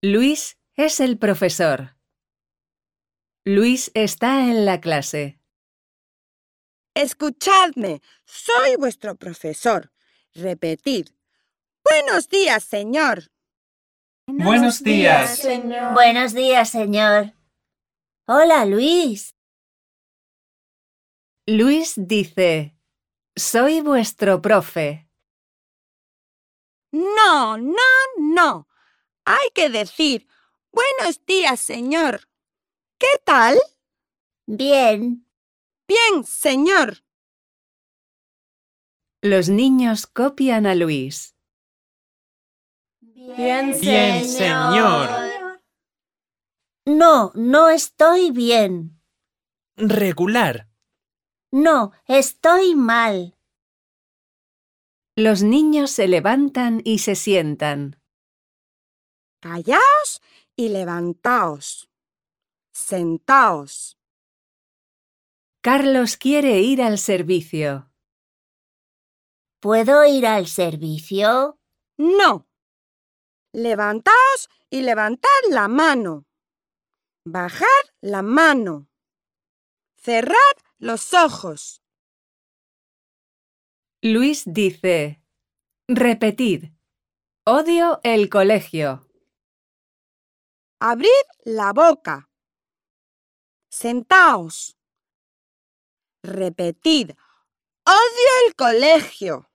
Luis es el profesor. Luis está en la clase. Escuchadme, soy vuestro profesor. Repetid. Buenos días, señor. Buenos días. Señor. Buenos días, señor. Hola, Luis. Luis dice, soy vuestro profe. No, no, no. Hay que decir, buenos días, señor. ¿Qué tal? Bien. Bien, señor. Los niños copian a Luis. Bien, señor. No, no estoy bien. Regular. No, estoy mal. Los niños se levantan y se sientan. Callaos y levantaos. Sentaos. Carlos quiere ir al servicio. ¿Puedo ir al servicio? No. Levantaos y levantad la mano. Bajad la mano. Cerrad los ojos. Luis dice, repetid, odio el colegio. Abrid la boca. Sentaos. Repetid, odio el colegio.